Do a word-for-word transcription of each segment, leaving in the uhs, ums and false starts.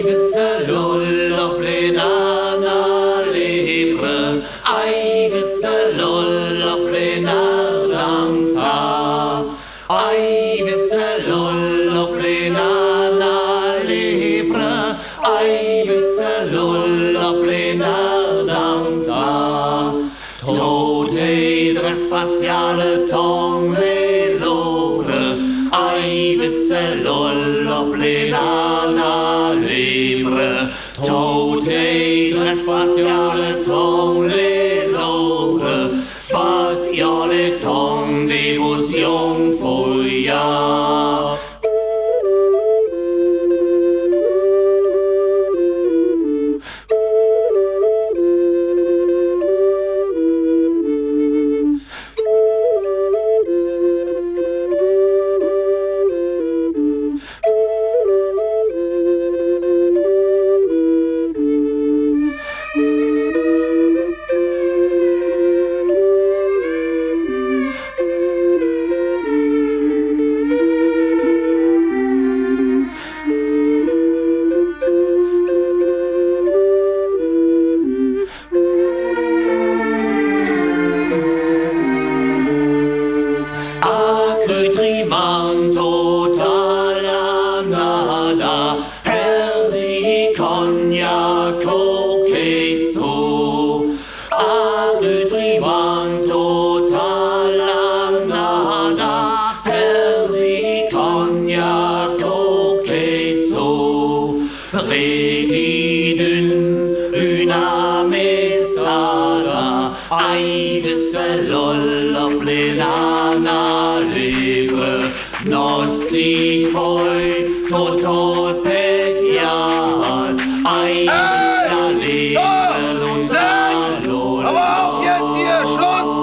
visse lollo plenana libre, ai visse lollo plenar danza, ai visse lollo plenana libre, ai visse lollo plenar danza. Tote dress faciale ton le lobre, ai visse lollo plenana libre. Tote dress faciale ton le lobre, faciale ton devotion folia. Manto tala nada, persi cognaco queso. Agrimanto tala nada, persi cognaco queso. Regidun una mesada, ai visse lollo plenana libre. Nossi foi tot pegiat, ai visse libre lunza lollo. Aber auf jetzt hier, Schluss!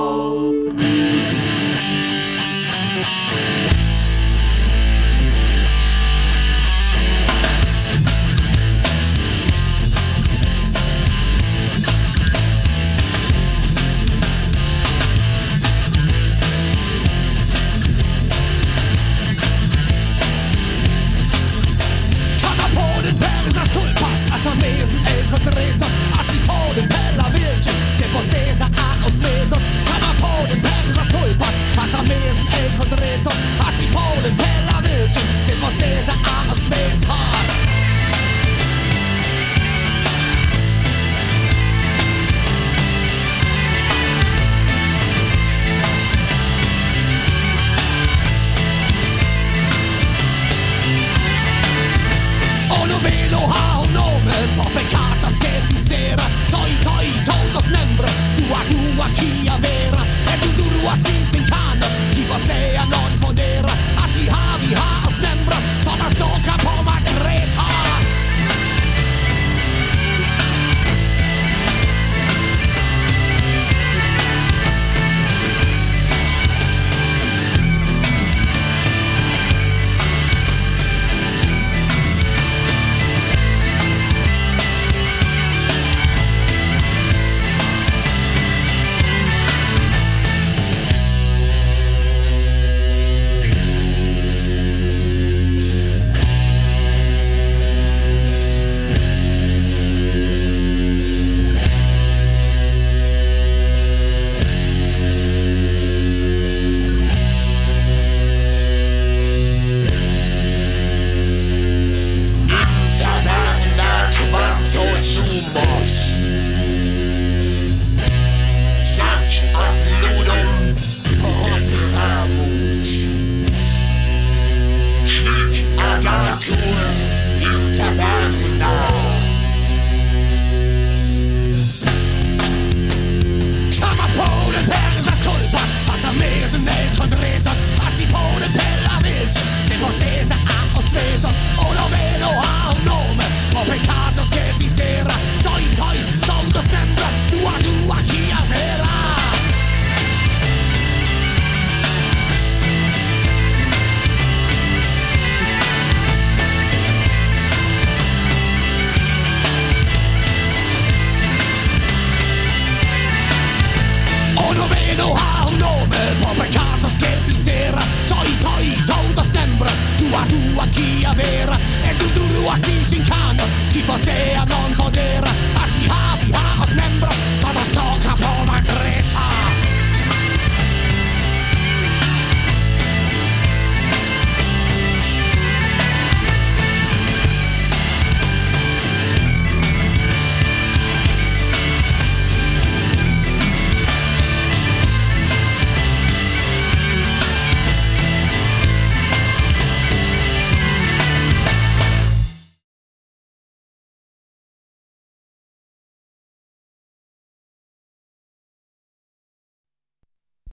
americanos qui forcèrent